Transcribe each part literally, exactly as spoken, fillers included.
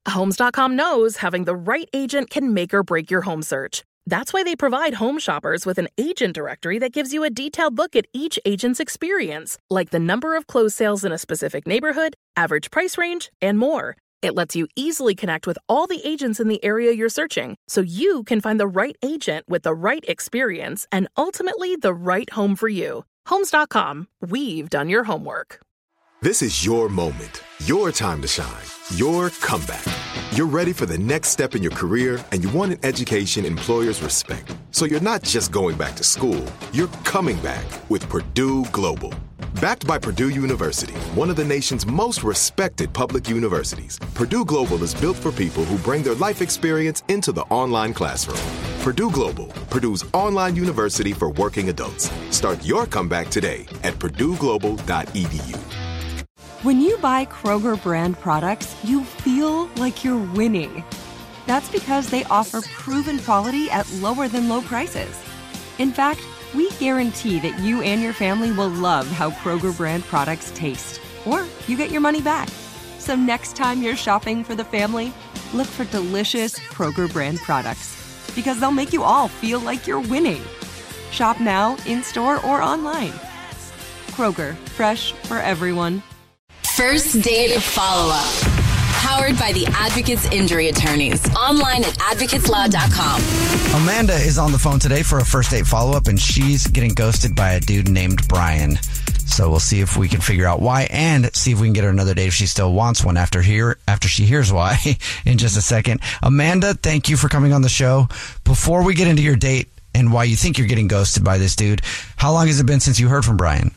Homes dot com knows having the right agent can make or break your home search. That's why they provide home shoppers with an agent directory that gives you a detailed look at each agent's experience, like the number of closed sales in a specific neighborhood, average price range, and more. It lets you easily connect with all the agents in the area you're searching, so you can find the right agent with the right experience and ultimately the right home for you. Homes dot com. We've done your homework. This is your moment, your time to shine, your comeback. You're ready for the next step in your career, and you want an education employers respect. So you're not just going back to school, you're coming back with Purdue Global. Backed by Purdue University, one of the nation's most respected public universities, Purdue Global is built for people who bring their life experience into the online classroom. Purdue Global, Purdue's online university for working adults. Start your comeback today at purdue global dot e d u. When you buy Kroger brand products, you feel like you're winning. That's because they offer proven quality at lower than low prices. In fact, we guarantee that you and your family will love how Kroger brand products taste, or you get your money back. So next time you're shopping for the family, look for delicious Kroger brand products, because they'll make you all feel like you're winning. Shop now, in-store, or online. Kroger, fresh for everyone. First Date Follow-Up. Powered by the Advocates Injury Attorneys. Online at advocates law dot com. Amanda is on the phone today for a first date follow-up, and she's getting ghosted by a dude named Brian. So we'll see if we can figure out why and see if we can get her another date if she still wants one after hear after she hears why in just a second. Amanda, thank you for coming on the show. Before we get into your date and why you think you're getting ghosted by this dude, how long has it been since you heard from Brian?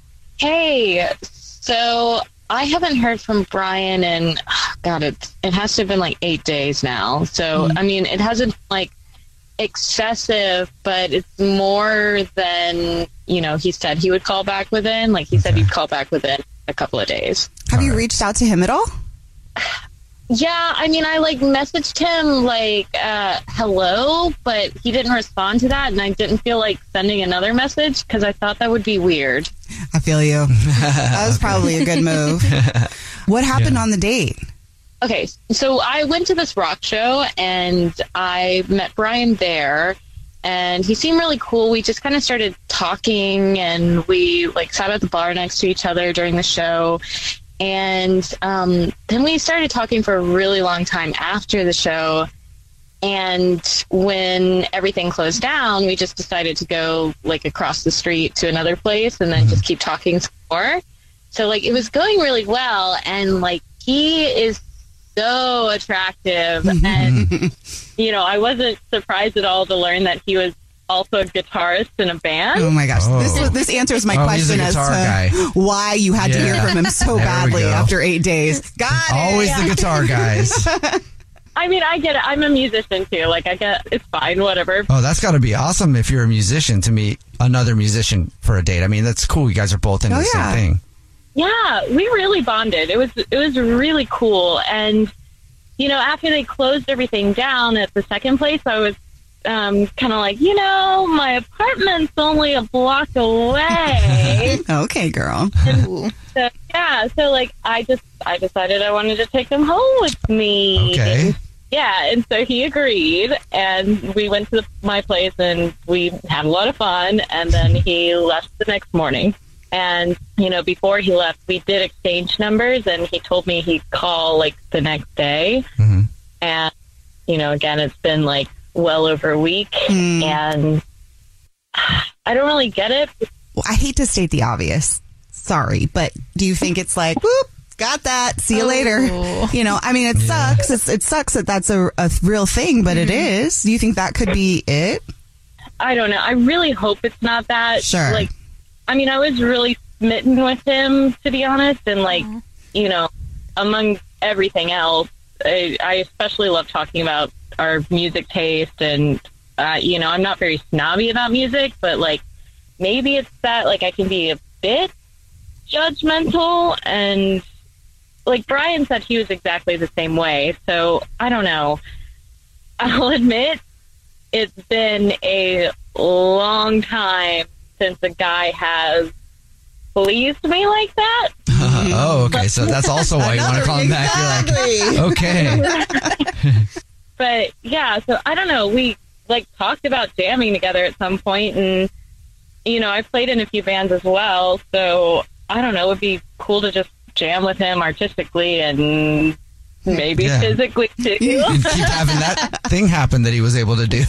Hey, so I haven't heard from Brian in, God, it, it has to have been like eight days now. So, mm-hmm. I mean, it hasn't like excessive, but it's more than, you know, he said he would call back within. Like he okay. said he'd call back within a couple of days. Have all you right. reached out to him at all? Yeah, I mean, I like messaged him like, uh, hello, but he didn't respond to that. And I didn't feel like sending another message because I thought that would be weird. I feel you. That was probably a good move. What happened yeah. on the date? Okay, so I went to this rock show and I met Brian there. And he seemed really cool. We just kind of started talking and we like sat at the bar next to each other during the show. And um, then we started talking for a really long time after the show. And when everything closed down, we just decided to go like across the street to another place and then just keep talking some more. So like it was going really well. And like he is so attractive. And, you know, I wasn't surprised at all to learn that he was also a guitarist in a band. Oh my gosh. Oh. This this answers my oh, question as to guy. why you had yeah. to hear from him so there badly after eight days. Got it. Always yeah. the guitar guys. I mean, I get it. I'm a musician too. Like, I get it's fine, whatever. Oh, that's got to be awesome if you're a musician to meet another musician for a date. I mean, that's cool. You guys are both into oh, the yeah. same thing. Yeah, we really bonded. It was it was really cool. And, you know, after they closed everything down at the second place, I was um, kind of like, you know, my apartment's only a block away. Okay, girl. And so, yeah, so like I just I decided I wanted to take him home with me. Okay. And, yeah, and so he agreed, and we went to the, my place, and we had a lot of fun. And then he left the next morning. And, you know, before he left, we did exchange numbers, and he told me he'd call, like, the next day. Mm-hmm. And, you know, again, it's been, like, well over a week, mm. and I don't really get it. Well, I hate to state the obvious. Sorry, but do you think it's like, whoop, got that, see you oh. later? You know, I mean, it yeah. sucks. It's, it sucks that that's a, a real thing, but mm-hmm. it is. Do you think that could be it? I don't know. I really hope it's not that. Sure. Like, I mean, I was really smitten with him, to be honest, and, like, mm. you know, among everything else, I, I especially love talking about our music taste, and, uh, you know, I'm not very snobby about music, but, like, maybe it's that, like, I can be a bit judgmental, and, like, Brian said he was exactly the same way, so I don't know. I'll admit it's been a long time since a guy has pleased me like that. Uh, oh, okay. So that's also why you want to call him back. You're like, okay. But yeah, so I don't know. We like talked about jamming together at some point, and you know, I played in a few bands as well. So I don't know. It would be cool to just jam with him artistically and maybe yeah. physically too. And keep having that thing happen that he was able to do.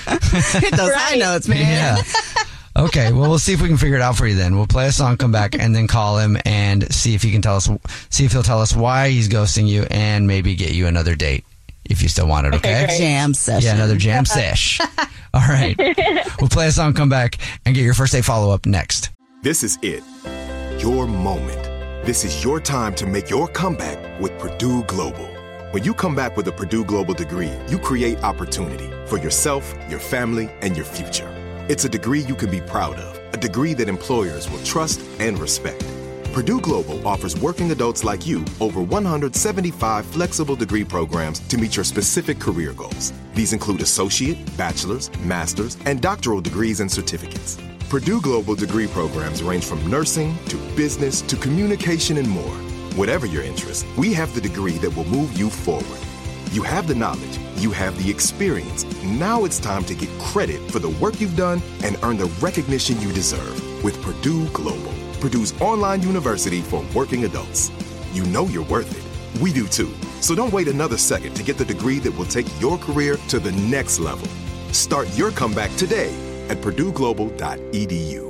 Hit those right. high notes, man. Yeah. Okay, well, we'll see if we can figure it out for you then. We'll play a song, come back, and then call him and see if he can tell us, see if he'll tell us why he's ghosting you and maybe get you another date if you still want it, okay? okay jam session. Yeah, another jam sesh. All right. We'll play a song, come back, and get your first date follow-up next. This is it. Your moment. This is your time to make your comeback with Purdue Global. When you come back with a Purdue Global degree, you create opportunity for yourself, your family, and your future. It's a degree you can be proud of, a degree that employers will trust and respect. Purdue Global offers working adults like you over one hundred seventy-five flexible degree programs to meet your specific career goals. These include associate, bachelor's, master's, and doctoral degrees and certificates. Purdue Global degree programs range from nursing to business to communication and more. Whatever your interest, we have the degree that will move you forward. You have the knowledge, you have the experience. Now it's time to get credit for the work you've done and earn the recognition you deserve with Purdue Global, Purdue's online university for working adults. You know you're worth it. We do too. So don't wait another second to get the degree that will take your career to the next level. Start your comeback today at purdue global dot e d u.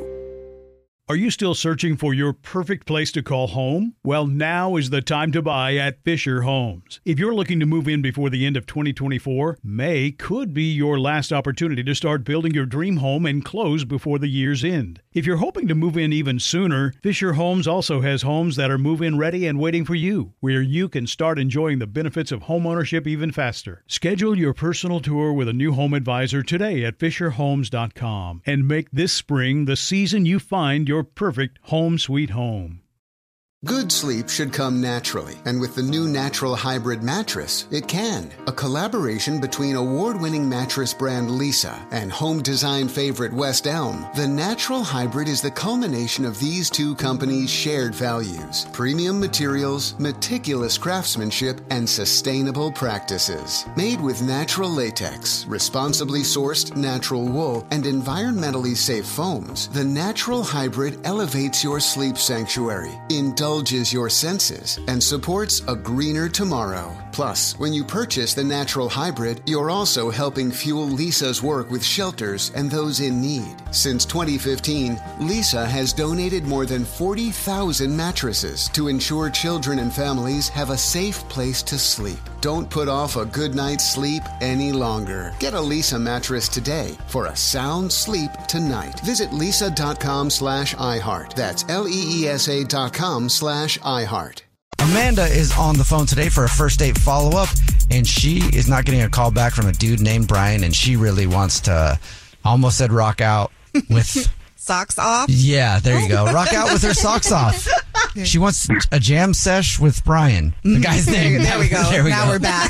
Are you still searching for your perfect place to call home? Well, now is the time to buy at Fisher Homes. If you're looking to move in before the end of twenty twenty-four, May could be your last opportunity to start building your dream home and close before the year's end. If you're hoping to move in even sooner, Fisher Homes also has homes that are move-in ready and waiting for you, where you can start enjoying the benefits of homeownership even faster. Schedule your personal tour with a new home advisor today at fisher homes dot com and make this spring the season you find your Your perfect home sweet home. Good sleep should come naturally, and with the new Natural Hybrid mattress, it can. A collaboration between award-winning mattress brand Leesa and home design favorite West Elm, the Natural Hybrid is the culmination of these two companies' shared values: premium materials, meticulous craftsmanship, and sustainable practices. Made with natural latex, responsibly sourced natural wool, and environmentally safe foams, the Natural Hybrid elevates your sleep sanctuary, indulges your senses, and supports a greener tomorrow. Plus, when you purchase the Natural Hybrid, you're also helping fuel Leesa's work with shelters and those in need. Since twenty fifteen, Leesa has donated more than forty thousand mattresses to ensure children and families have a safe place to sleep. Don't put off a good night's sleep any longer. Get a Leesa mattress today for a sound sleep tonight. Visit leesa.com slash iHeart. That's L-E-E-S-A dot com slash iHeart. Amanda is on the phone today for a first date follow-up, and she is not getting a call back from a dude named Brian, and she really wants to, almost said rock out with... Socks off? Yeah, there you go. Rock out with her socks off. She wants a jam sesh with Brian, the guy's name. There we go. There we now go. we're back.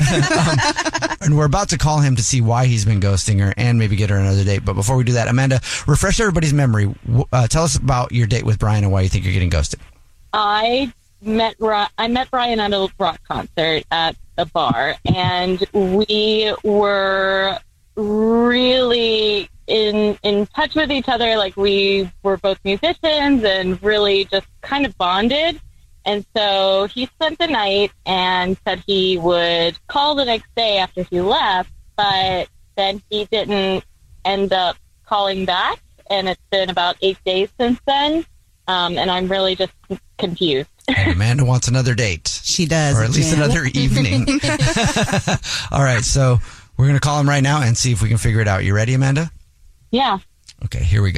um, and we're about to call him to see why he's been ghosting her and maybe get her another date. But before we do that, Amanda, refresh everybody's memory. Uh, tell us about your date with Brian and why you think you're getting ghosted. I met I met Brian at a rock concert at a bar, and we were really in in touch with each other. Like, we were both musicians and really just kind of bonded. And so he spent the night and said he would call the next day after he left, but then he didn't end up calling back, and it's been about eight days since then. Um, and I'm really just confused. And Amanda wants another date. She does. Or at least Jan. another evening. All right, so we're going to call him right now and see if we can figure it out. You ready, Amanda? Yeah. Okay, here we go.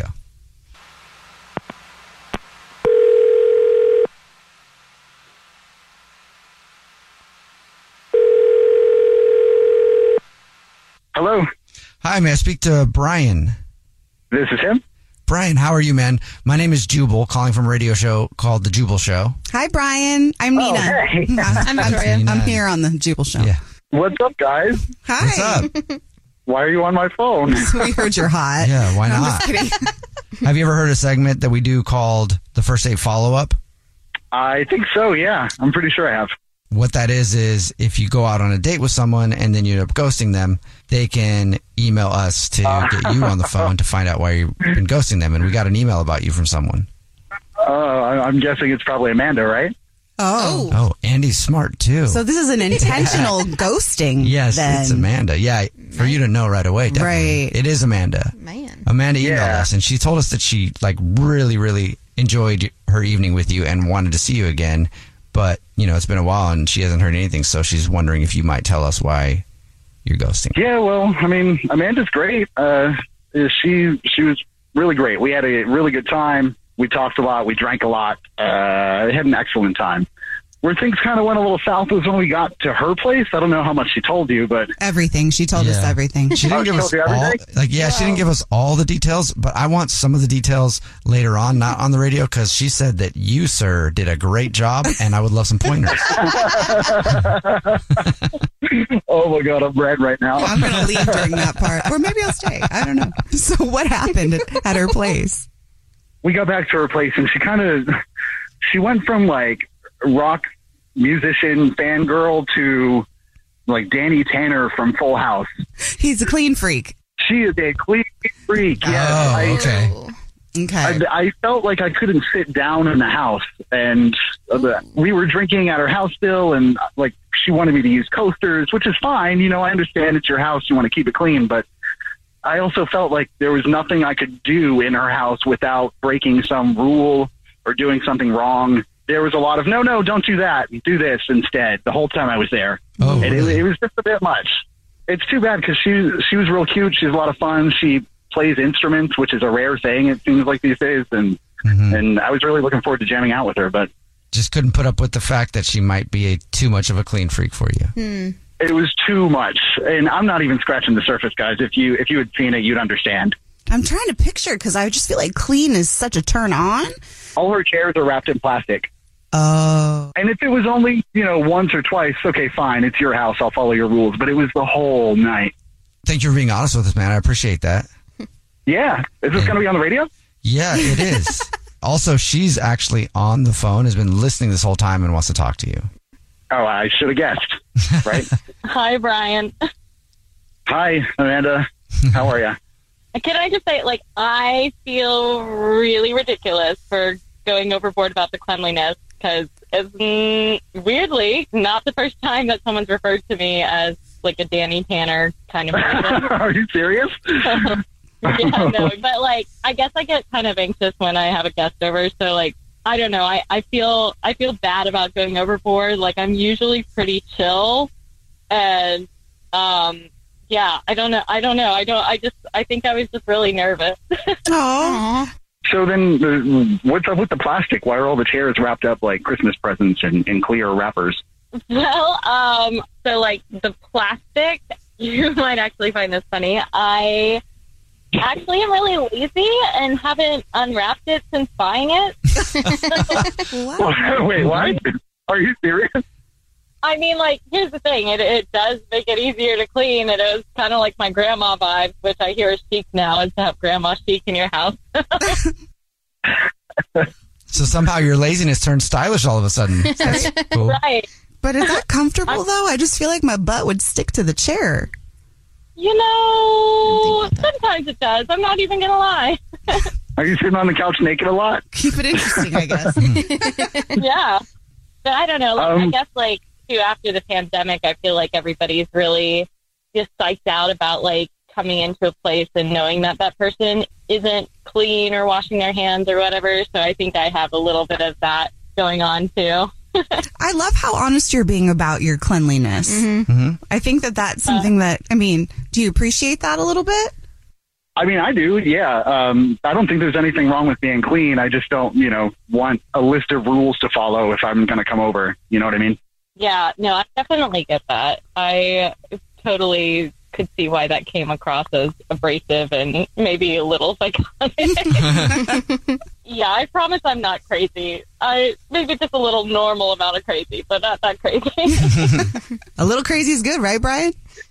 Hello. Hi, may I speak to Brian? This is him. Brian, how are you, man? My name is Jubal, calling from a radio show called The Jubal Show. Hi, Brian. I'm Oh, Nina. hey. I'm, Victoria. I'm here on The Jubal Show. Yeah. What's up, guys? Hi. What's up? Why are you on my phone? We heard you're hot. Yeah, why No, I'm not? just kidding. Have you ever heard a segment that we do called the First Date Follow-Up? I think so, yeah. I'm pretty sure I have. What that is, is if you go out on a date with someone and then you end up ghosting them, they can email us to get you on the phone to find out why you've been ghosting them. And we got an email about you from someone. Oh, uh, I'm guessing it's probably Amanda, right? Oh. Oh, Andy's smart, too. So this is an intentional ghosting. Yes, then. it's Amanda. Yeah, for you to know right away, definitely. Right. It is Amanda. Man. Amanda emailed Yeah. us, and she told us that she like really, really enjoyed her evening with you and wanted to see you again. But, you know, it's been a while, and she hasn't heard anything, so she's wondering if you might tell us why you're ghosting. Yeah, well, I mean, Amanda's great. Uh, she she was really great. We had a really good time. We talked a lot. We drank a lot. Uh, had an excellent time. Where things kind of went a little south was when we got to her place. I don't know how much she told you, but Everything. She told us Yeah. everything. She didn't Oh, give she us told you all, everything? like, yeah, she didn't give us all the details, but I want some of the details later on, not on the radio, because she said that you, sir, did a great job, and I would love some pointers. oh my God, I'm red right now. I'm going to leave during that part. Or maybe I'll stay. I don't know. So what happened at, at her place? We got back to her place, and she kind of she went from like rock musician fangirl to like Danny Tanner from Full House. He's a clean freak. She is a clean freak. Yes, Oh, I, okay. Okay. I, I felt like I couldn't sit down in the house, and uh, we were drinking at her house still, and like she wanted me to use coasters, which is fine. You know, I understand it's your house; you want to keep it clean, but I also felt like there was nothing I could do in her house without breaking some rule or doing something wrong. There was a lot of, no, no, don't do that. Do this instead. The whole time I was there. Oh, and really? it, it was just a bit much. It's too bad because she, she was real cute. She's a lot of fun. She plays instruments, which is a rare thing, it seems like these days. And, Mhm. and I was really looking forward to jamming out with her, but Just couldn't put up with the fact that she might be a, too much of a clean freak for you. Hmm. it was too much. And I'm not even scratching the surface, guys. If you, if you had seen it, you'd understand. I'm trying to picture because I just feel like clean is such a turn on. All her chairs are wrapped in plastic. Oh. And if it was only, you know, once or twice, okay, fine, it's your house, I'll follow your rules. But it was the whole night. Thank you for being honest with us, man. I appreciate that. Yeah. Is this going to be on the radio? Yeah, it is. Also, she's actually on the phone, has been listening this whole time, and wants to talk to you. Oh, I should have guessed, right? Hi, Brian. Hi, Amanda. How are you? Can I just say, like, I feel really ridiculous for going overboard about the cleanliness because it's mm, weirdly not the first time that someone's referred to me as like a Danny Tanner kind of person. Are you serious? Yeah, no, but like, I guess I get kind of anxious when I have a guest over. So like, I don't know. I, I feel, I feel bad about going overboard. Like I'm usually pretty chill and, um, yeah, I don't know. I don't know. I don't, I just, I think I was just really nervous. Oh. So then uh, what's up with the plastic? Why are all the chairs wrapped up like Christmas presents in, in clear wrappers? Well, um, so like the plastic, you might actually find this funny. I actually am really lazy and haven't unwrapped it since buying it. What? Wait, what? Are you serious? I mean, like, here's the thing. It it does make it easier to clean. It is kind of like my grandma vibe, which I hear is chic now, is to have grandma chic in your house. So somehow your laziness turned stylish all of a sudden. That's cool. Right. But is that comfortable, though? I just feel like my butt would stick to the chair. You know, sometimes it does. I'm not even going to lie. Are you sitting on the couch naked a lot? Keep it interesting, I guess. Yeah. But I don't know. Like, I Um, guess, like, too, after the pandemic, I feel like everybody's really just psyched out about, like, coming into a place and knowing that that person isn't clean or washing their hands or whatever. So I think I have a little bit of that going on, too. I love how honest you're being about your cleanliness. Mm-hmm. I think that that's something that, I mean, do you appreciate that a little bit? I mean, I do, yeah. Um, I don't think there's anything wrong with being clean. I just don't, you know, want a list of rules to follow if I'm going to come over. You know what I mean? Yeah, no, I definitely get that. I totally could see why that came across as abrasive and maybe a little psychotic. Yeah, I promise I'm not crazy. I maybe just a little normal amount of crazy, but not that crazy. A little crazy is good, right, Brian?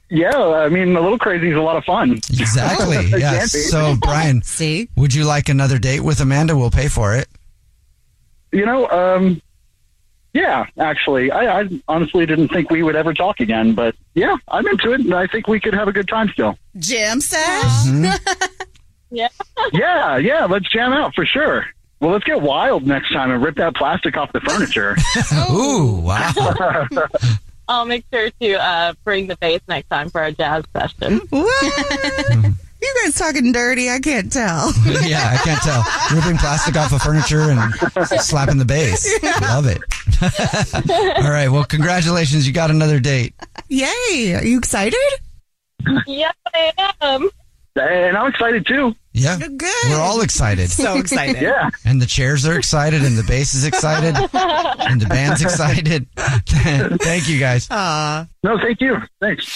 Yeah, I mean, a little crazy is a lot of fun. Exactly. It Yeah. can be. So, Brian, See? would you like another date with Amanda? We'll pay for it. You know, um, yeah, actually, I, I honestly didn't think we would ever talk again, but yeah, I'm into it, and I think we could have a good time still. Jam sesh? Yeah. Yeah, yeah, let's jam out for sure. Well, let's get wild next time and rip that plastic off the furniture. Ooh, wow. I'll make sure to uh, bring the bass next time for our jazz session. What? You guys talking dirty? I can't tell. Yeah, I can't tell. Ripping plastic off of furniture and slapping the bass. Love it. All right. Well, congratulations. You got another date. Yay. Are you excited? Yes, I am. And I'm excited, too. Yeah. Good. We're all excited. So excited. Yeah. And the chairs are excited, and the bass is excited, and the band's excited. Thank you, guys. Aw. No, thank you. Thanks.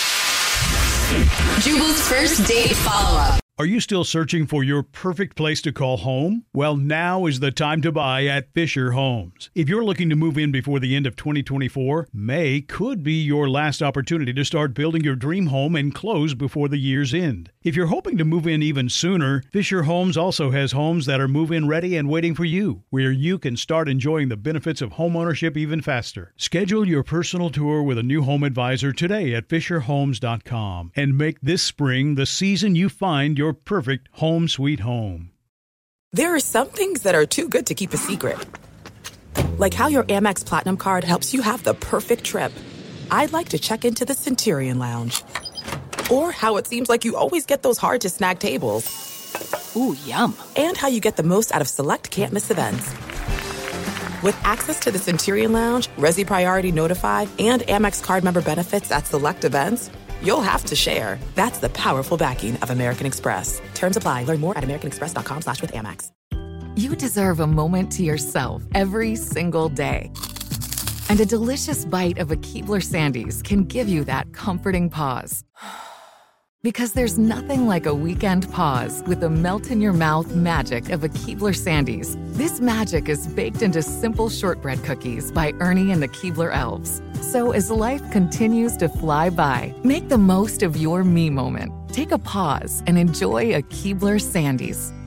Jubal's first date follow-up. Are you still searching for your perfect place to call home? Well, now is the time to buy at Fisher Homes. If you're looking to move in before the end of twenty twenty-four, May could be your last opportunity to start building your dream home and close before the year's end. If you're hoping to move in even sooner, Fisher Homes also has homes that are move-in ready and waiting for you, where you can start enjoying the benefits of homeownership even faster. Schedule your personal tour with a new home advisor today at fisher homes dot com and make this spring the season you find your perfect home sweet home. There are some things that are too good to keep a secret. Like how your Amex Platinum card helps you have the perfect trip. I'd like to check into the Centurion Lounge. Or how it seems like you always get those hard-to-snag tables. Ooh, yum. And how you get the most out of select can't-miss events. With access to the Centurion Lounge, Resi Priority Notify, and Amex card member benefits at select events, you'll have to share. That's the powerful backing of American Express. Terms apply. Learn more at americanexpress.com slash with Amex. You deserve a moment to yourself every single day. And a delicious bite of a Keebler Sandies can give you that comforting pause. Because there's nothing like a weekend pause with the melt-in-your-mouth magic of a Keebler Sandies. This magic is baked into simple shortbread cookies by Ernie and the Keebler Elves. So as life continues to fly by, make the most of your me moment. Take a pause and enjoy a Keebler Sandies.